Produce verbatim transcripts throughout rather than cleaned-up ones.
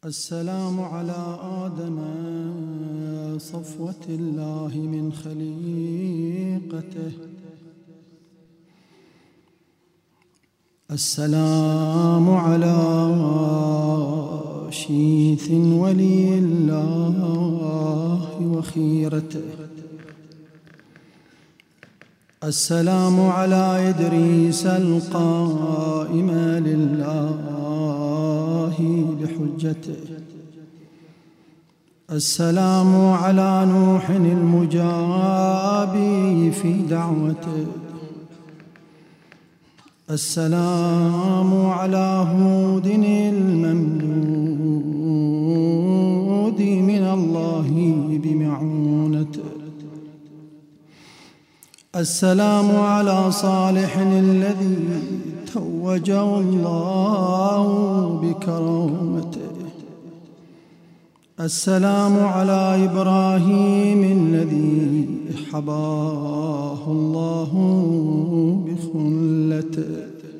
السلام على آدم صفوة الله من خليقته. السلام على شيث ولي الله وخيرته. السلام على إدريس القائم لله بحجته. السلام على نوح المجاب في دعوته. السلام على هود الممدود من الله بمعونته. السلام على صالح الذي توجه الله بكرامته. السلام على إبراهيم الذي حباه الله بخلته.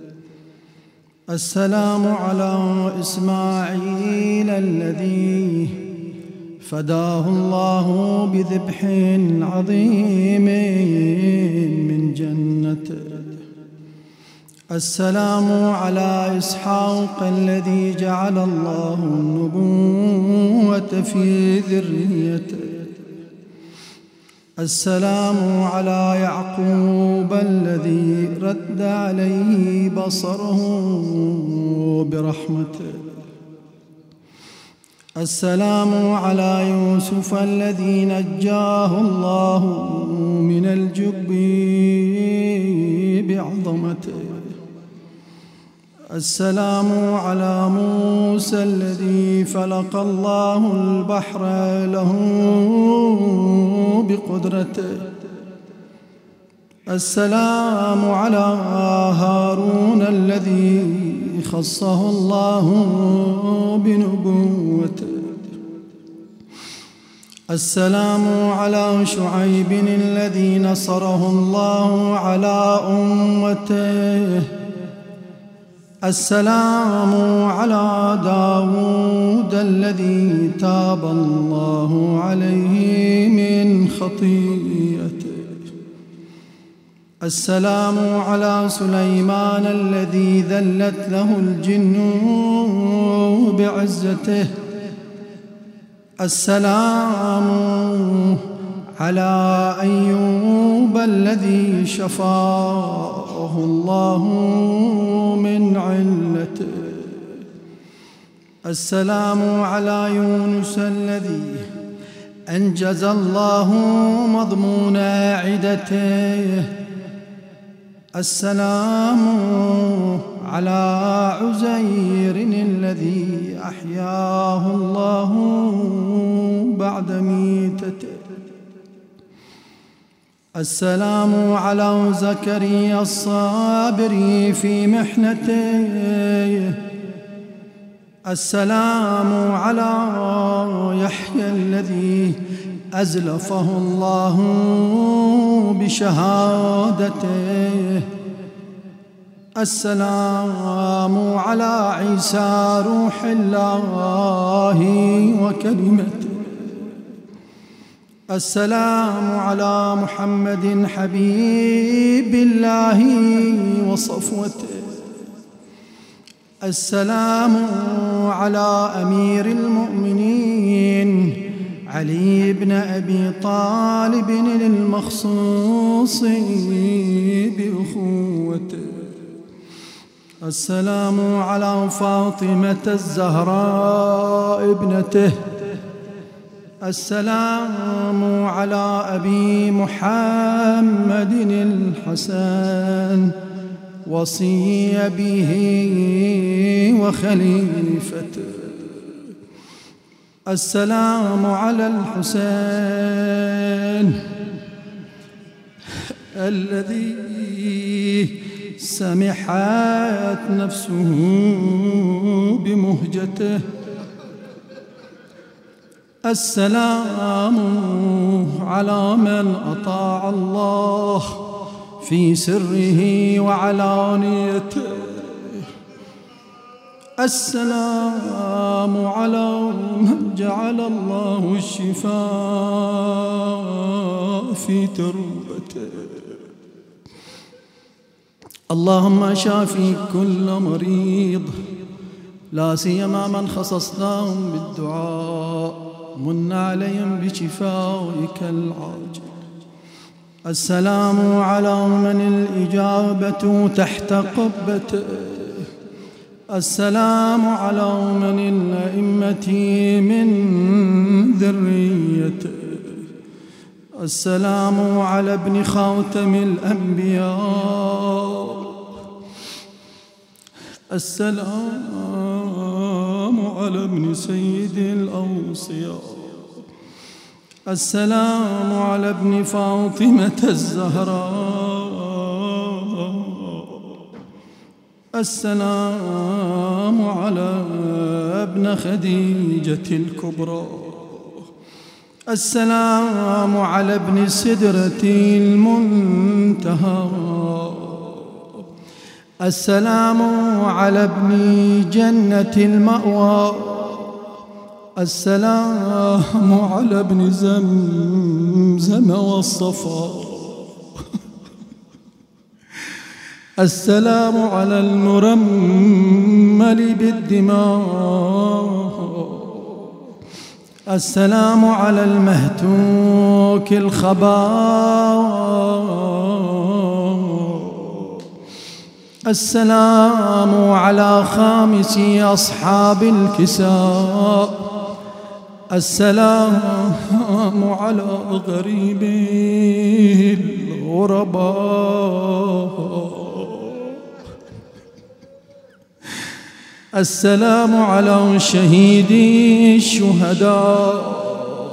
السلام على إسماعيل الذي فداه الله بذبح عظيم من جنته. السلام على إسحاق الذي جعل الله النبوة في ذريته. السلام على يعقوب الذي رد عليه بصره برحمته. السلام على يوسف الذي نجاه الله من الجب بعظمته. السلام على موسى الذي فلق الله البحر له بقدرته. السلام على هارون الذي خصه الله بنبوته. السلام على شعيب الذي نصره الله على أمته. السلام على داود الذي تاب الله عليه من خطيئته. السلام على سليمان الذي ذلت له الجن بعزته. السلام على أيوب الذي شفاه الله من علته. السلام على يونس الذي أنجز الله مضمون عدته. السلام على عزير الذي أحياه الله بعد ميتته. السلام على زكريا الصابر في محنته. السلام على يحيى الذي أزلفه الله بشهادته. السلام على عيسى روح الله وكلمته. السلام على محمد حبيب الله وصفوته. السلام على أمير المؤمنين علي بن أبي طالب المخصوص بأخوته. السلام على فاطمة الزهراء ابنته. السلام على أبي محمد الحسن وصي به وخليفته. السلام على الحسين الذي سمحت نفسه بمهجته. السلام على من أطاع الله في سره وعلانيته. السلام على من جعل الله الشفاء في تربته. اللهم شافي كل مريض، لا سيما من خصصناهم بالدعاء، من عليهم بشفائك العاجل. السلام على من الإجابة تحت قبته. السلام على من الأئمة من ذريته. السلام على ابن خاتم الأنبياء. السلام على ابن سيد الأوصياء. السلام على ابن فاطمة الزهراء. السلام على ابن خديجة الكبرى. السلام على ابن سدرة المنتهى. السلام على ابن جنة المأوى. السلام على ابن زمزم والصفا. السلام على المرمل بالدماء. السلام على المهتوك الخباء. السلام على خامس أصحاب الكساء. السلام على غريب الغرباء. السلام على شهيد الشهداء.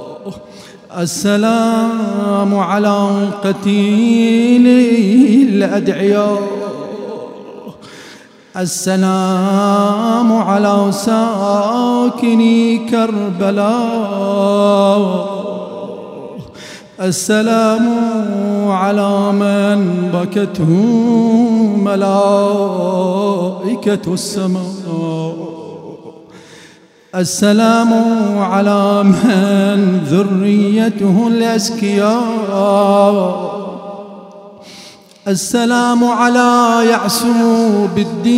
السلام على قتيل الأدعياء. السلام على ساكني كربلاء. السلام على من بكته ملائكة السماء. السلام على من ذريته الأزكياء. السلام على يعسوب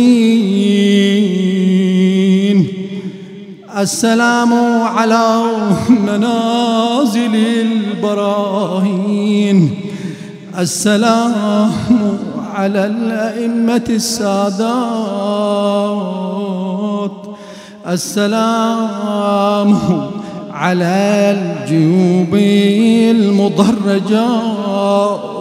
الدين. السلام على منازل البراهين. السلام على الأئمة السادات. السلام على الجيوب المضرجات.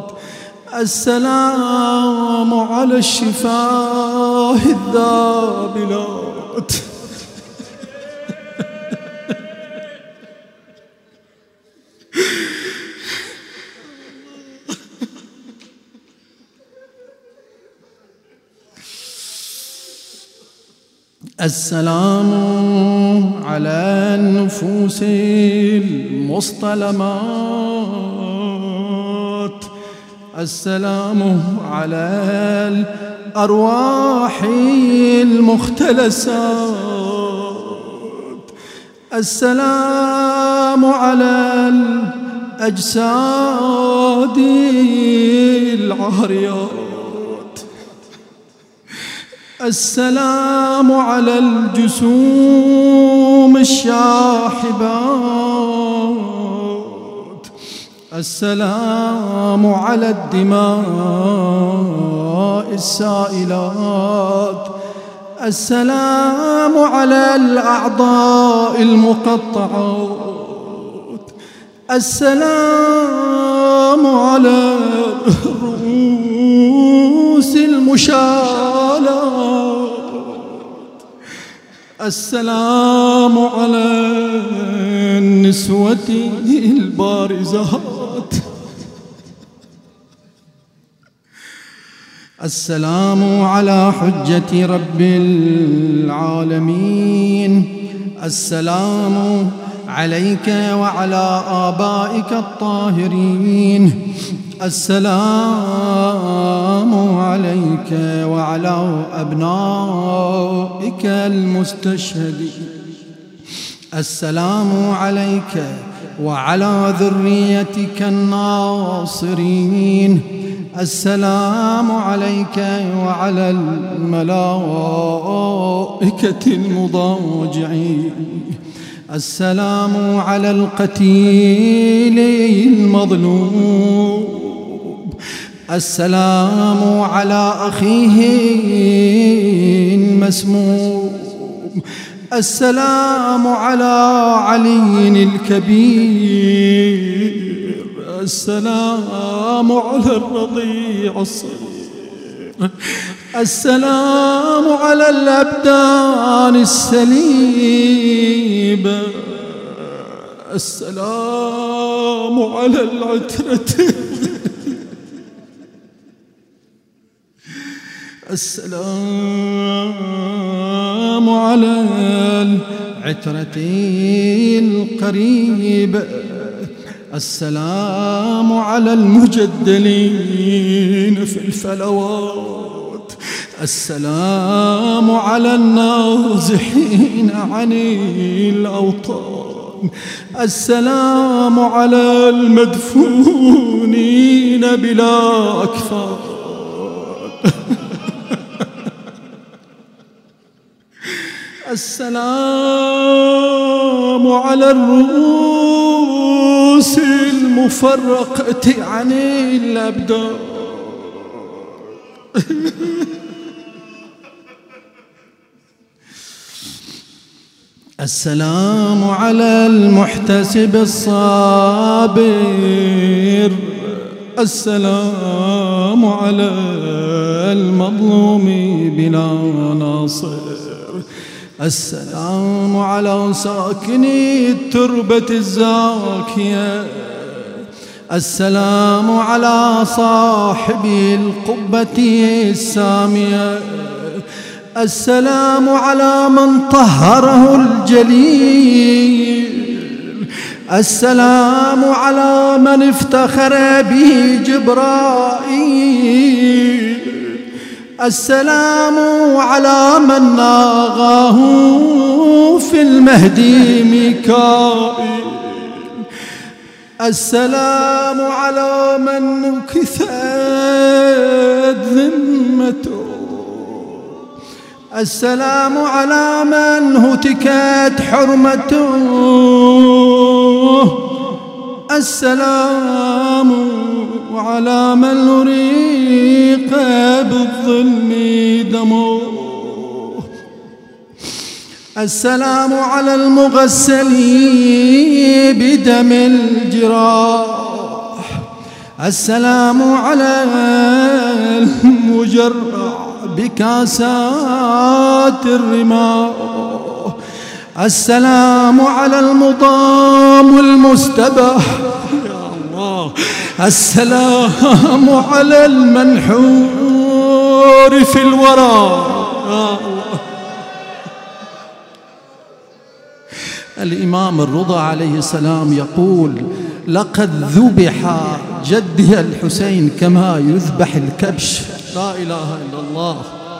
السلام على الشفاه الذابلات. السلام على النفوس المصطلمات. السلام على الأرواح المختلسات. السلام على الأجساد العاريات. السلام على الجسوم الشاحبات. السلام على الدماء السائلات. السلام على الأعضاء المقطعات. السلام على الرؤوس المشالات. السلام على النسوة البارزات. السلام على حجة رب العالمين. السلام عليك وعلى آبائك الطاهرين. السلام عليك وعلى أبنائك المستشهدين. السلام عليك وعلى ذريتك الناصرين. السلام عليك وعلى الملائكة المضاجعين. السلام على القتيل المظلوم. السلام على أخيه المسموم. السلام على علي الكبير. السلام على الرضيع الصغير. السلام على الأبدان السليبة. السلام على العترة. السلام على العترة القريبة. السلام على المجدلين في الفلوات. السلام على النازحين عن الأوطان. السلام على المدفونين بلا أكفان. السلام على الرؤوس المفرقة عن الأبدان. السلام على المحتسب الصابر. السلام على المظلوم بلا ناصر. السلام على ساكني التربة الزاكية. السلام على صاحب القبة السامية. السلام على من طهره الجليل. السلام على من افتخر به جبرائيل. السلام على من ناغاه في المهدي ميكائيل. السلام على من نكثت ذمته. السلام على من هتكت حرمته. السلام على من نريق بالظلم دمه. السلام على المغسل بدم الجراح. السلام على المجرع بكاسات الرماح. السلام على المضام المستبح. يا الله. السلام على المنحور في الورى. يا الله. الإمام الرضا عليه السلام يقول: لقد ذبح جدي الحسين كما يذبح الكبش. لا إله إلا الله.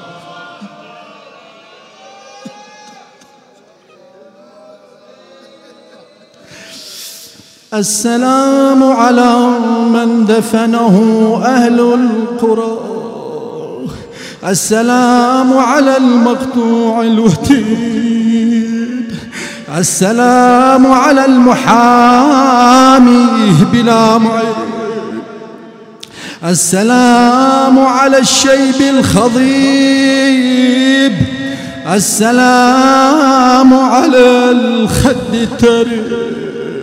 السلام على من دفنه أهل القرى. السلام على المقطوع الوتيد. السلام على المحامي بلا معيب. السلام على الشيب الخضيب. السلام على الخد التريب.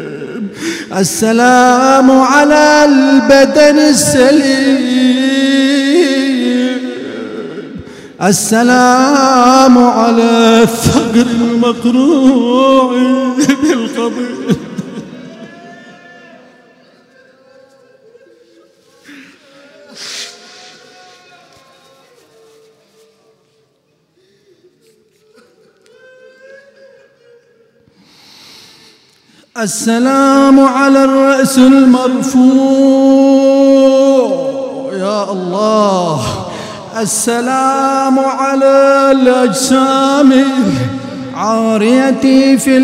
السلام على البدن السليم. السلام على الثغر المقروع بالقضيب. السلام على الرأس المرفوع يا الله، السلام على الأجسام عارية في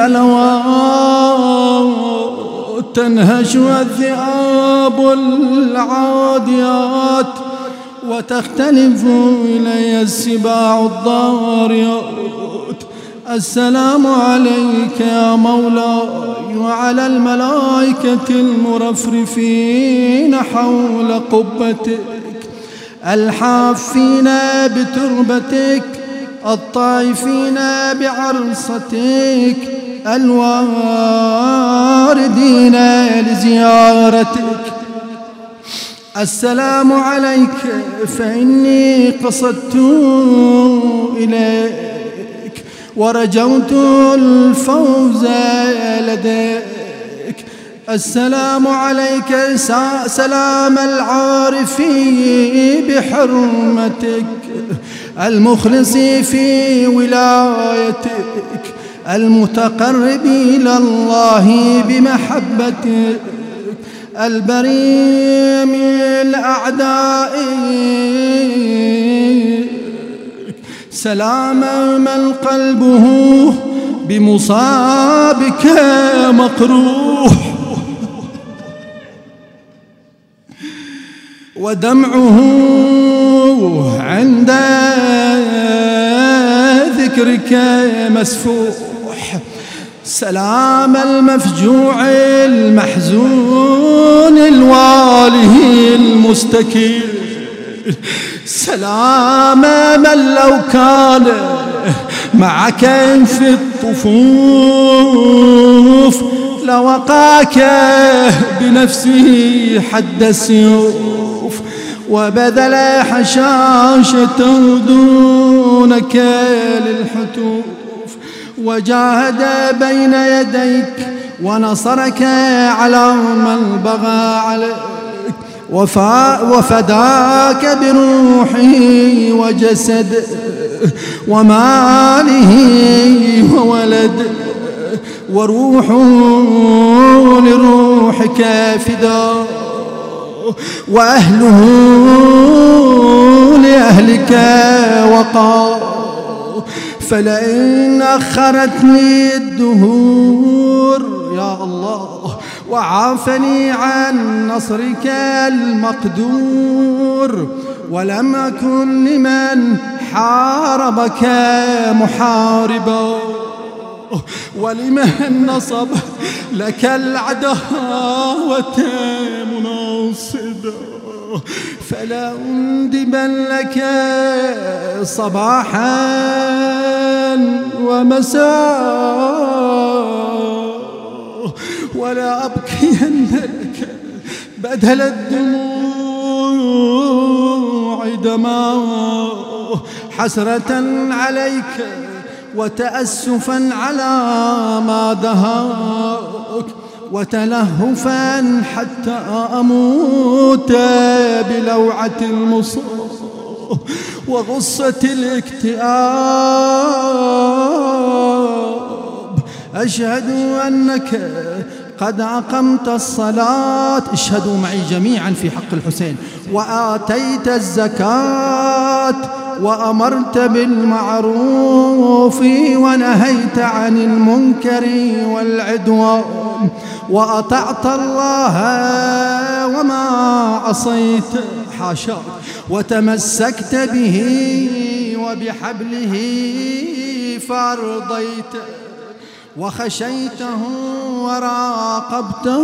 الفلوات، تنهش الذئاب العاديات وتختلف إلي السباع الضاريات. السلام عليك يا مولاي وعلى الملائكة المرفرفين حول قبتك، الحافين بتربتك، الطائفين بعرصتك، الواردين لزيارتك. السلام عليك فإني قصدت إليك ورجوت الفوز لديك. السلام عليك سلام العارف بحرمتك، المخلص في ولايتك، المتقرب إلى الله بمحبتك، البريء من الأعداء. سلام من قلبه بمصابك مقروح ودمعه عند ذكرك مسفوح. سلام المفجوع المحزون الواله المستكين، سلام من لو كان معك في الطفوف لوقاك بنفسه حد السيوف، وبذل حشاشته دونك للحتوف، وجاهد بين يديك ونصرك على من بغى عليك، وفداك بروحه وجسده وماله وولده، وروح لروحك فداء، وأهله لأهلك وقار. فلئن أخرتني الدهور يا الله وعافني عن نصرك المقدور، ولم أكن لمن حاربك محاربا، ولمن نصب لك العداوة مناصبا، فلا أندبن لك صباحا ومساء، ولا أبكين لك بدل الدموع دماء، حسرة عليك وتأسفا على ما دهاك، وتلهفا حتى أموت بلوعة المصاب وغصة الاكتئاب. أشهد أنك قد أقمت الصلاة، اشهدوا معي جميعا في حق الحسين، وآتيت الزكاة، وأمرت بالمعروف ونهيت عن المنكر والعدوان، وأطعت الله وما عصيت حاشاك، وتمسكت به وبحبله فارضيت، وخشيته وراقبته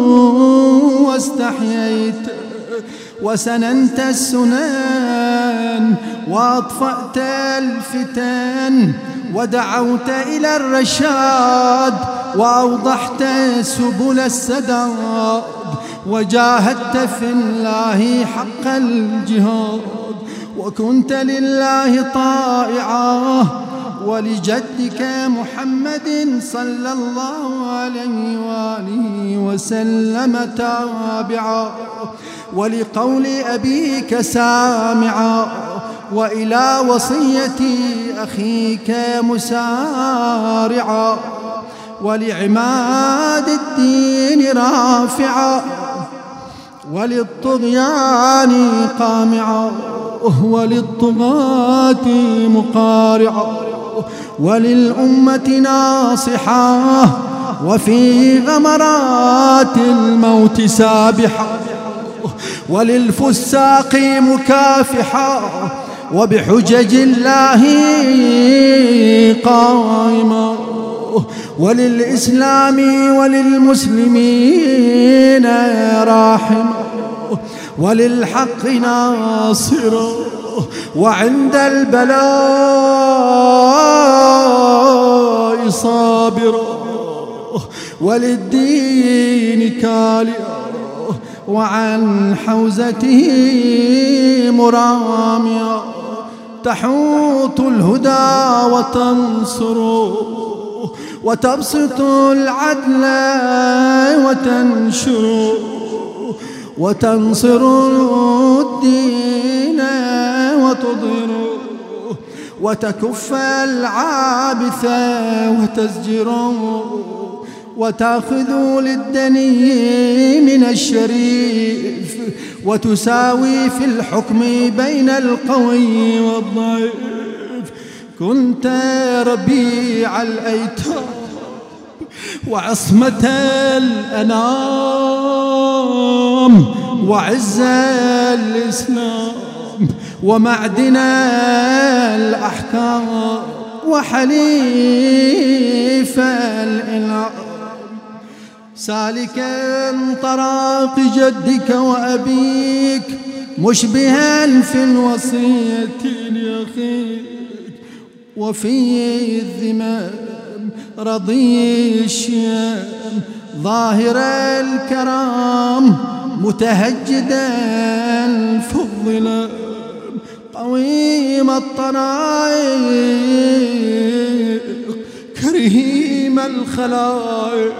واستحييت، وسننت السنن وأطفأت الفتن، ودعوت إلى الرشاد وأوضحت سبل السداد، وجاهدت في الله حق الجهاد، وكنت لله طائعا ولجدك محمد صلى الله عليه وآله وسلم تابعا، ولقول أبيك سامعا، وإلى وصية أخيك مسارعا، ولعماد الدين رافعا، وللطغيان قامعا، وللطغاة مقارعا، وللأمة ناصحا، وفي غمرات الموت سابحا، وللفساق مكافحا، وبحجج الله قائما، وللإسلام وللمسلمين راحما، وللحق ناصرا، وعند البلاء صابرا، وللدين كالئا، وعن حوزته مراميا، تحوط الهدى وتنصر، وتبسط العدل وتنشر، وتنصر الدين وتظهر، وتكف العابث وتزجر، وتأخذ للدني من الشريف، وتساوي في الحكم بين القوي والضعيف. كنت ربيع الأيتام وعصمة الأنام، وعز الإسلام، ومعدن الأحكام، وحليف الإنعام، سالكا طراق جدك وأبيك، مشبها في الوصية لأخيك، وفي الذمام رضي الشيام، ظاهر الكرام، متهجدا في الظلام، قويم الطرائق، كريم الخلائق،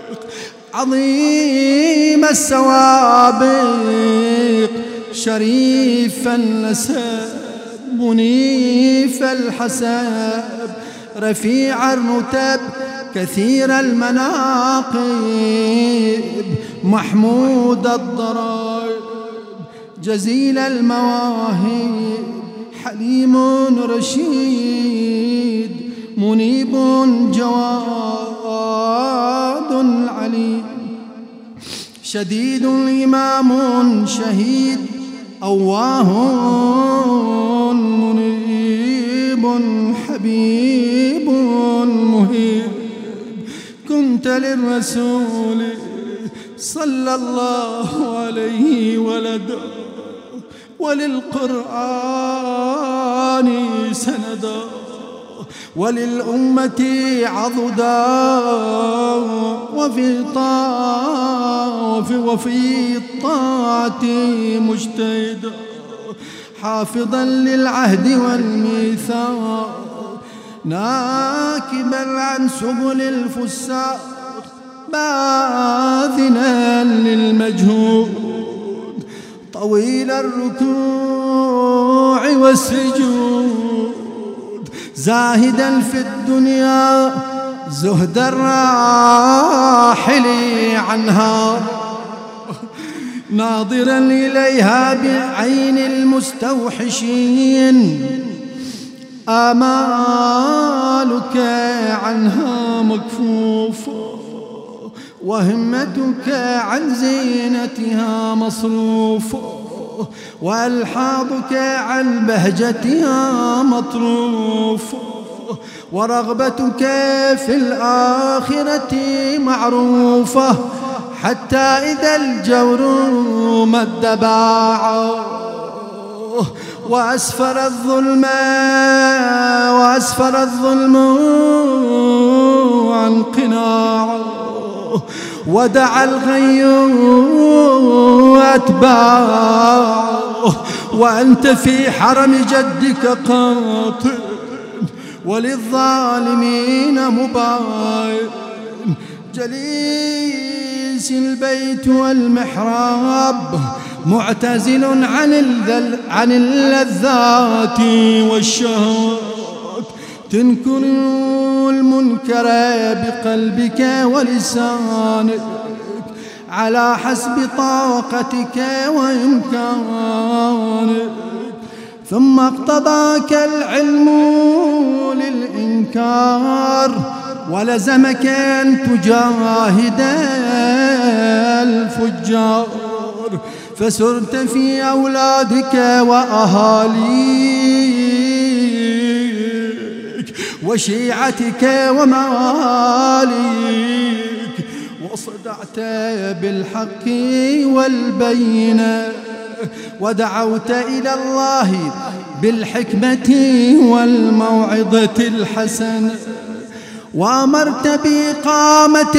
عظيم السوابق، شريف النسب، منيف الحساب، رفيع الرتب، كثير المناقب، محمود الضرائب، جزيل المواهب، حليم رشيد، منيب جواد عليم، شديد إمام شهيد، أواه منيب، حبيب مهيب. كنت للرسول صلى الله عليه ولدا، وللقرآن سندا، وللأمة عضدا، وفي طاعة وفي الطاعة مجتهدا، حافظا للعهد والميثاق، ناكبا عن سبل الفساق، باذنا للمجهود، طويل الركوع والسجود، زاهدا في الدنيا زهد الراحل عنها، ناظرا إليها بعين المستوحشين، آمالك عنها مكفوفة، وهمتك عن زينتها مصروفة، وألحاظك عن بهجتها مطروفة، ورغبتك في الآخرة معروفة، حتى إذا الجور مد باعه، وأسفر الظلم وأسفر الظلم عن قناعه، ودعا الغي أتباعه، وأنت في حرم جدك قاطع، وللظالمين مباين، جليس البيت والمحراب، معتزل عن عن اللذات والشهوات، تنكر المنكر بقلبك ولسانك على حسب طاقتك وإمكانك، ثم اقتضاك العلم للإنكار ولزمك أن تجاهد الفجار، فسرت في أولادك وأهاليك وشيعتك ومواليك، وصدعت بالحق والبينة، ودعوت إلى الله بالحكمة والموعظة الحسنة، وأمرت بإقامة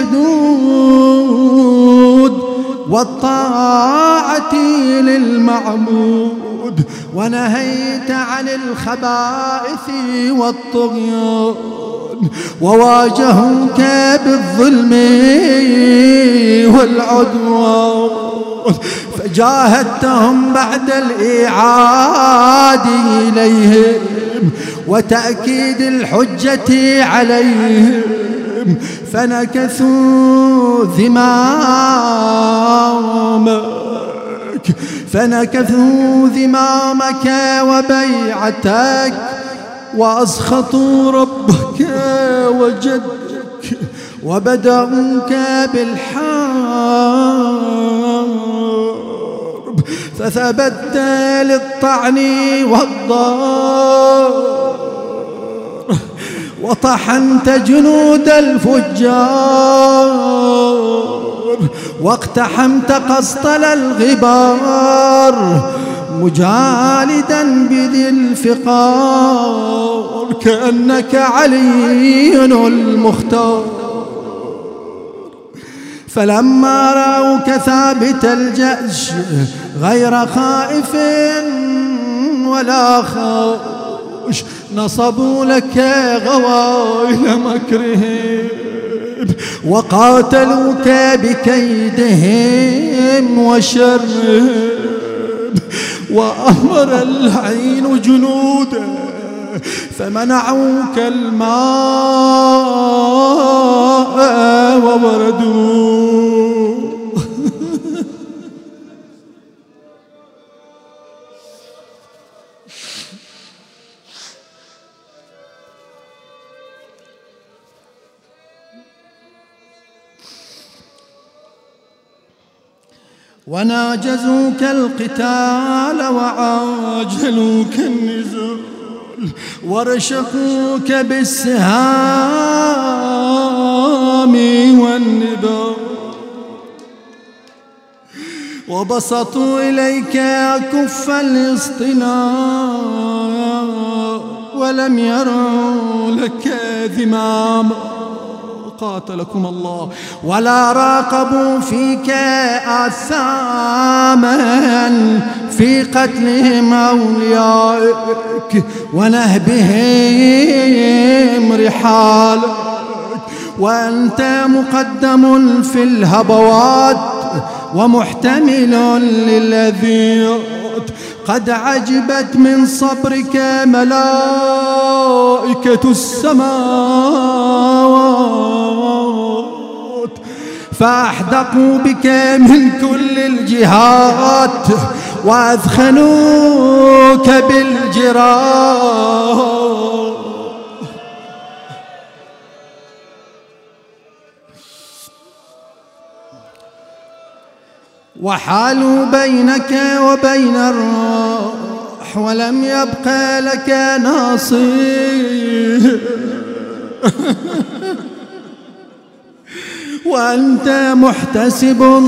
الحدود والطاعة للمعبود، ونهيت عن الخبائث والطغيان، وواجهوك بالظلم والعدوان، فجاهدتهم بعد الإعاد إليهم وتأكيد الحجة عليهم، فنكثوا ذمامك فنكثوا ذمامك وبيعتك، وأسخطوا ربك وجدك، وبدأوك بالحرب، فثبت للطعن والضرب، وطحنت جنود الفجار، واقتحمت قسطل الغبار، مجالدا بذي الفقار، كأنك علي المختار. فلما رأوك ثابت الجأش غير خائف ولا خاش، نصبوا لك غوائل مكرهم، وقاتلوك بكيدهم وشرهم، وأمر اللعين جنوده فمنعوك الماء ووردوا. وناجزوك القتال وعاجلوك النزال، ورشقوك بالسهام والنبال، وبسطوا إليك كف الاصطناع، ولم يروا لك ذماما قاتلكم الله، ولا راقبوا فيك آثاما في قتلهم أوليائك ونهبهم رحالك، وأنت مقدم في الهبوات ومحتمل للأذيات، قد عجبت من صبرك ملائكة السماوات، فأحدقوا بك من كل الجهات، وأثخنوك بالجراح، وحالوا بينك وبين الروح، ولم يبق لك ناصير، وأنت محتسب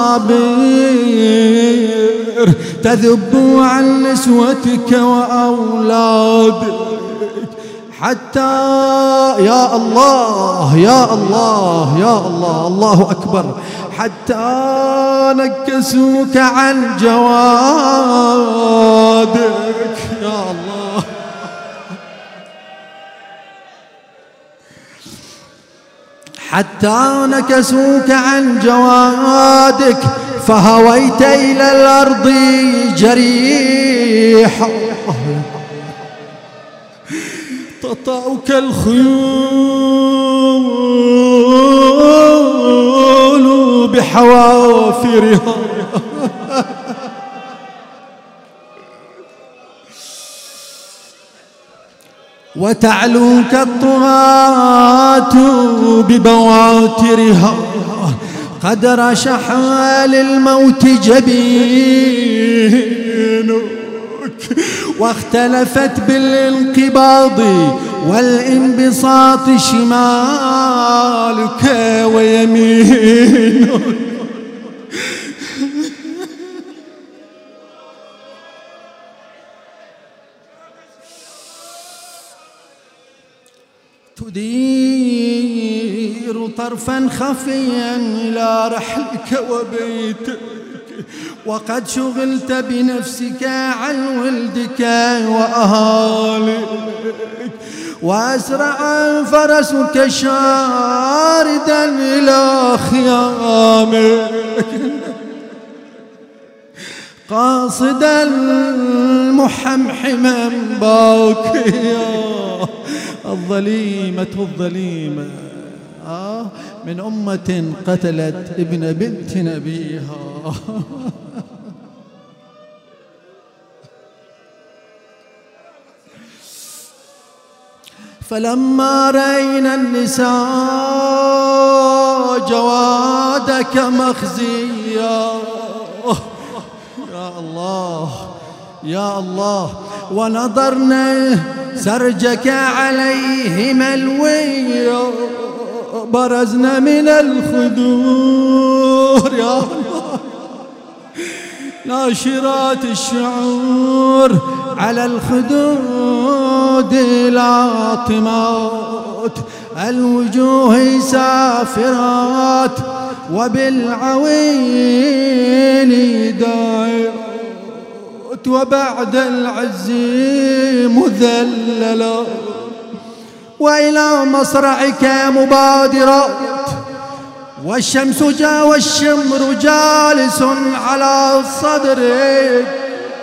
صابر، تذب عن نسوتك وأولادك، حتى يا الله يا الله يا الله الله أكبر، حتى نكسوك عن جوادك يا الله، حتى نكسوك عن جوادك، فهويت إلى الأرض جريحا، تطأك الخيول بحوافرها وتعلوك الطغاة ببواترها قد رشح للموت جبينك واختلفت بالانقباض والانبساط شمالك ويمينك تدير طرفا خفيا إلى رحلك وبيتك وقد شغلت بنفسك عن ولدك وأهالك وأسرع فرسك شاردا إلى خيامك قاصدا محمحما باكيا الظليمة الظليمة آه من أمة قتلت ابن بنت نبيها فلما رأينا النساء جوادك مخزيا يا الله يا الله ونظرنا سرجك عليه ملويا برزنا من الخدور يا الله ناشرات الشعور على الخدود لاطمات الوجوه سافرات وبالعوين داعيات وبعد العز مذللات وإلى مصرعك مبادرات والشمس جا والشمر جالس على صدرك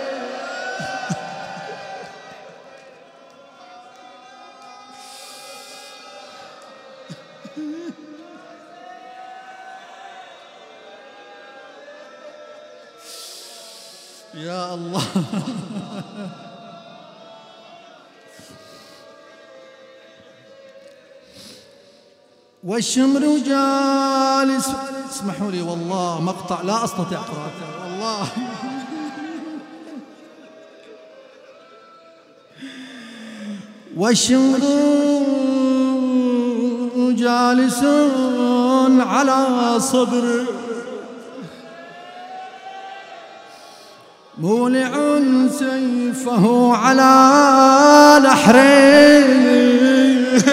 يا الله والشمر جالس اسمحوا لي والله مقطع لا أستطيع قراءته والله والشمر جالس على صدر مولع سيفه على نحره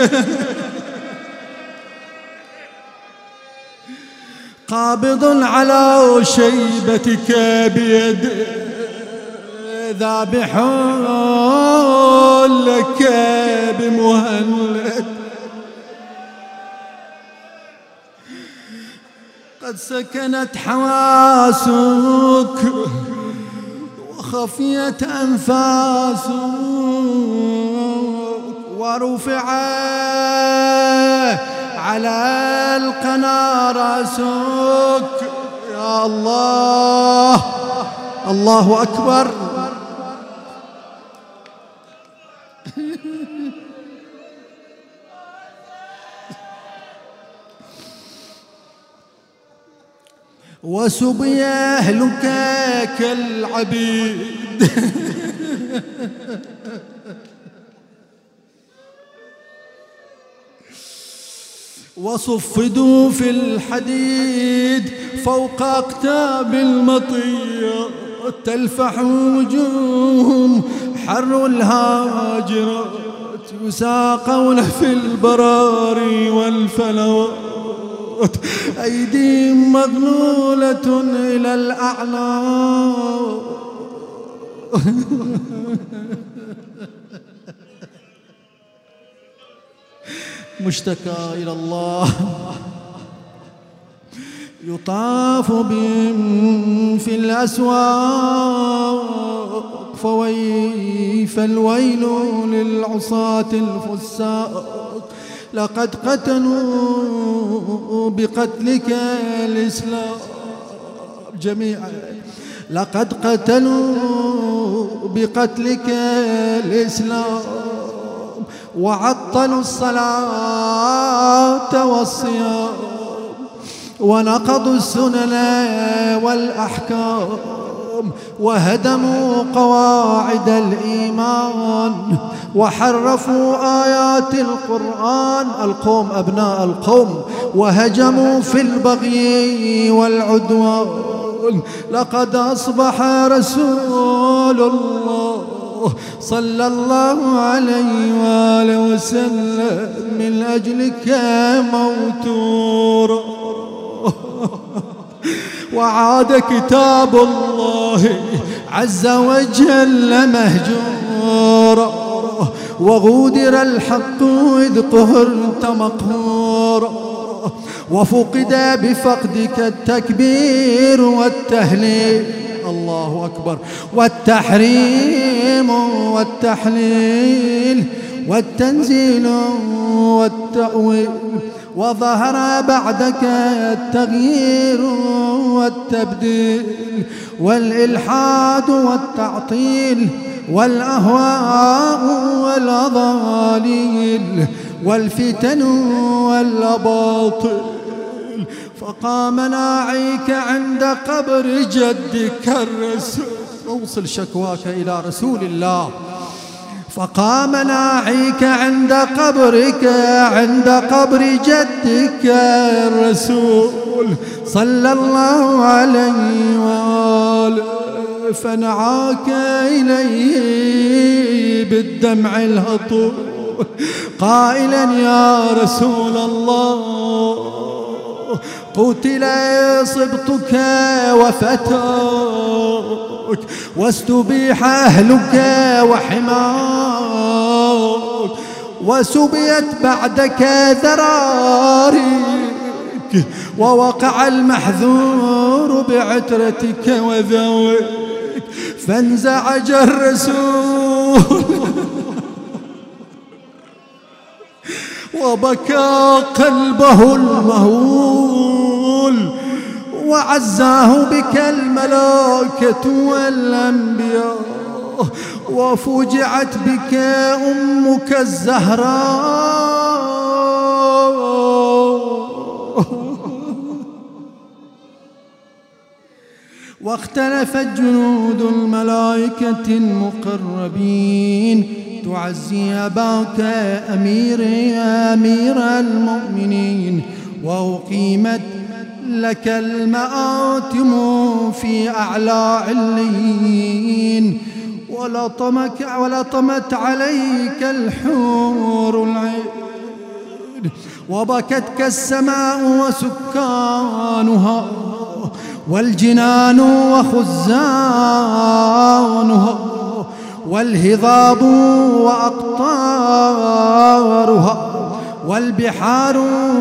قابض على شيبتك بيد ذابح لك بمهند قد سكنت حواسك وخفيت أنفاسك ورفع على القنا رأسك يا الله الله أكبر وسبي أهلك كالعبيد وصفدوا في الحديد فوق أقتاب المطية تلفح وجوههم حر الهاجرات يساقون في البراري والفلوات أيديهم مغلولة إلى الأعناق مشتكى إلى الله يطاف بهم في الأسواق فوي فالويل للعصاة الفساق لقد قتلوا بقتلك الإسلام جميعا لقد قتلوا بقتلك الإسلام وعطلوا الصلاة والصيام ونقضوا السنن والأحكام وهدموا قواعد الإيمان وحرفوا آيات القرآن القوم أبناء القوم وهجموا في البغي والعدوان. لقد أصبح رسول الله صلى الله عليه وآله وسلم من أجلك موتورا وعاد كتاب الله عز وجل مهجورا وغودر الحق إذ قهرت مقهورا وفقد بفقدك التكبير والتهليل الله أكبر والتحريم والتحليل والتنزيل والتأويل وظهر بعدك التغيير والتبديل والإلحاد والتعطيل والأهواء والأضاليل والفتن والأباطيل. فقام ناعيك عند قبر جدك الرسول أوصل شكواك إلى رسول الله. فقام ناعيك عند قبرك عند قبر جدك الرسول صلى الله عليه وآله فنعاك إليه بالدمع الهطول قائلا يا رسول الله قتل صبتك وفتاك واستبيح أهلك وحماك وسبيت بعدك ذراريك ووقع المحذور بعترتك وذويك فانزعج الرسول وبكى قلبه المهول وعزاه بك الملائكة والأنبياء وفجعت بك أمك الزهراء واختلفت جنود الملائكة المقربين تعزي أباك أمير أمير المؤمنين وأقيمت لك المآتم في أعلى عليين ولطمك ولطمت عليك الحور العين وبكتك السماء وسكانها والجنان وخزانها والهضاب وأقطارها والبحار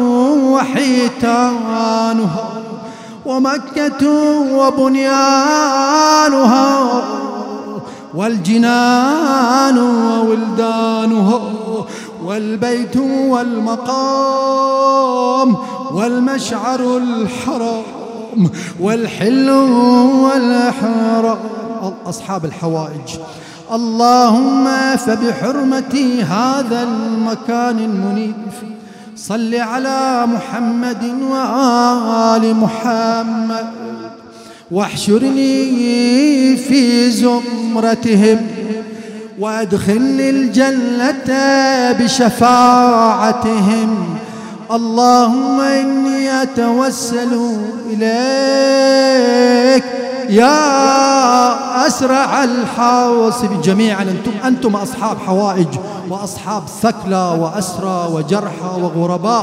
وحيتانها ومكة وبنيانها والجنان وولدانها والبيت والمقام والمشعر الحرام والحل والحرام. أصحاب الحوائج اللهم فبحرمة هذا المكان المنيف صل على محمد وآل محمد واحشرني في زمرتهم وأدخلني الجنة بشفاعتهم. اللهم إني أتوسل إليك يا أسرع الحاسب جميعا أنتم, أنتم أصحاب حوائج وأصحاب ثكلى وأسرى وجرحى وغرباء.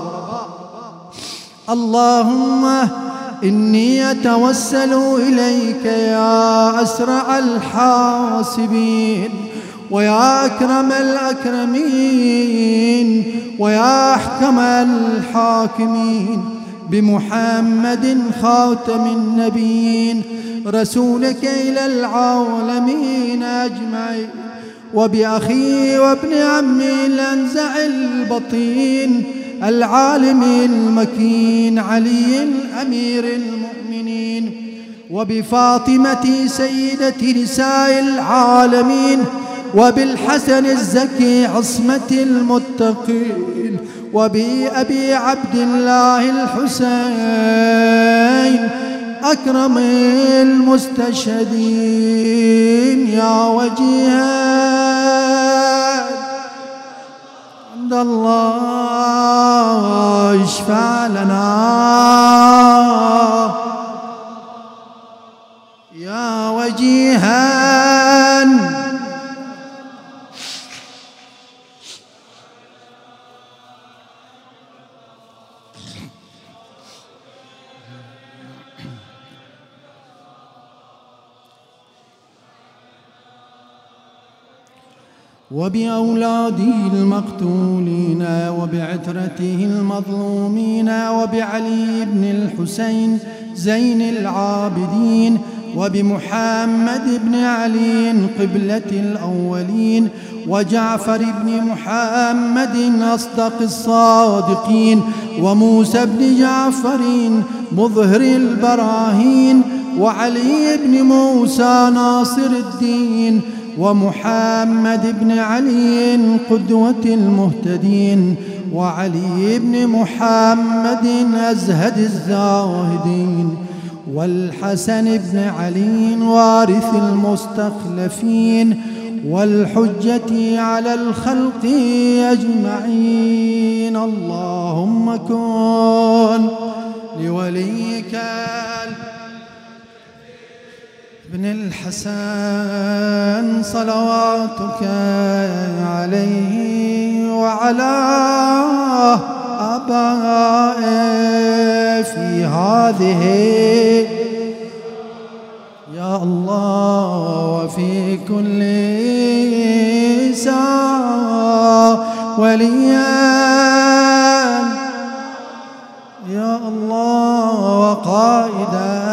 اللهم إني أتوسل إليك يا أسرع الحاسبين ويا أكرم الأكرمين ويا أحكم الحاكمين بمحمد خاتم النبيين رسولك إلى العالمين أجمعين، وبأخي وابن عمي الأنزع البطين العالم المكين علي أمير المؤمنين، وبفاطمة سيدة نساء العالمين، وبالحسن الزكي عصمة المتقين، وبأبي عبد الله الحسين أكرم المستشهدين. يا وجيها عند الله اشفع لنا، يا وجيها وبأولاده المقتولين وبعترته المظلومين، وبعلي بن الحسين زين العابدين، وبمحمد بن علي قبلة الأولين، وجعفر بن محمد أصدق الصادقين، وموسى بن جعفر مظهر البراهين، وعلي بن موسى ناصر الدين، ومحمد بن علي قدوة المهتدين، وعلي بن محمد أزهد الزاهدين، والحسن بن علي وارث المستخلفين، والحجة على الخلق أجمعين. اللهم كن لوليك ابن الحسن صلواتك عليه وعلى آبائه في هذه يا الله وفي كل ساعة وليا يا الله وقائدا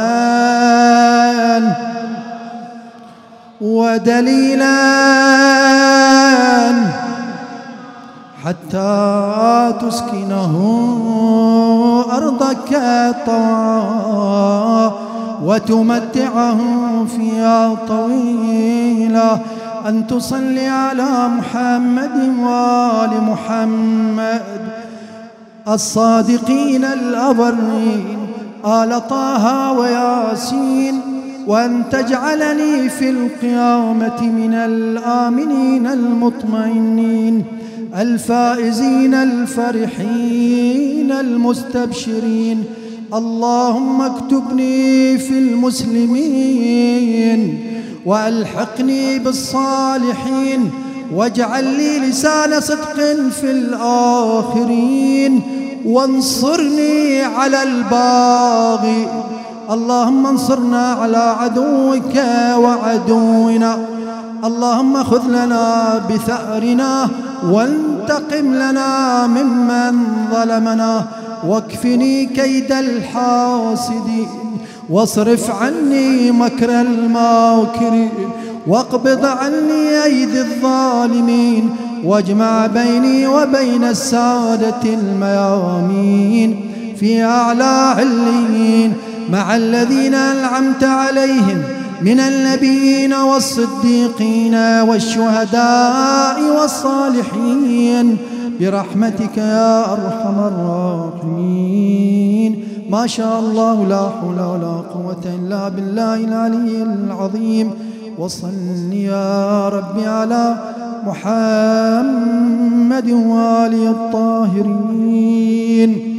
ودليلا حتى تسكنه أرضك طوعا وتمتعه فيها طويلا، أن تصلي على محمد وآل محمد الصادقين الأبرين آل طه وياسين، وأن تجعلني في القيامة من الآمنين المطمئنين الفائزين الفرحين المستبشرين. اللهم اكتبني في المسلمين وألحقني بالصالحين، واجعل لي لسان صدق في الآخرين، وانصرني على الباغي. اللهم انصرنا على عدوك وعدونا، اللهم خذ لنا بثأرنا وانتقم لنا ممن ظلمنا، واكفني كيد الحاسدين، واصرف عني مكر الماكرين، واقبض عني أيدي الظالمين، واجمع بيني وبين السادة الميامين في أعلى عليين مع الذين أنعمت عليهم من النبيين والصديقين والشهداء والصالحين برحمتك يا أرحم الراحمين. ما شاء الله لا حول ولا قوة إلا بالله العلي العظيم. وصل يا ربي على محمد وآله الطاهرين.